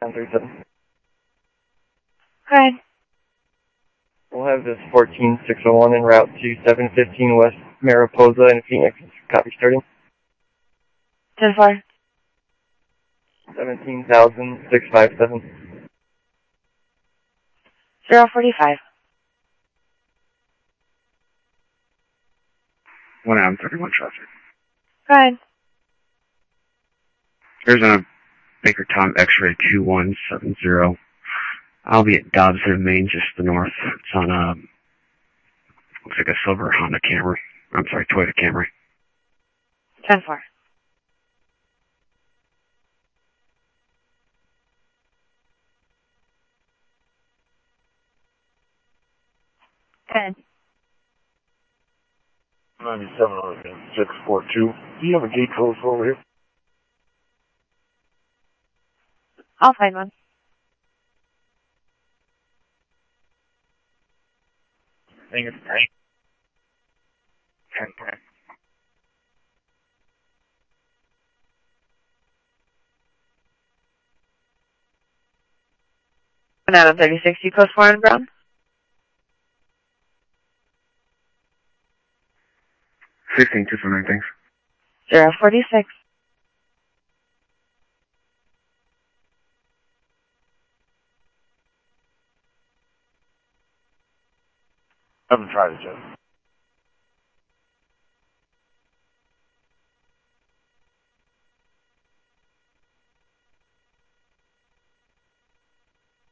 1037. Hi. We'll have this 14601 en route to 715 West Mariposa in Phoenix. Copy starting. 10-4. 17,657. 045. 1M31 traffic. Fine. Here's a Baker Tom X-ray 2170. I'll be at Dobson, Maine, just to the north. It's on looks like a silver Honda Camry. I'm sorry, Toyota Camry. 10-4. Good. 97 on 642. Do you have a gate code for over here? I'll find one. I think it's 10. 10. Out of 36, you post 4 in Brown? 16249, thanks. 046. I haven't tried it yet.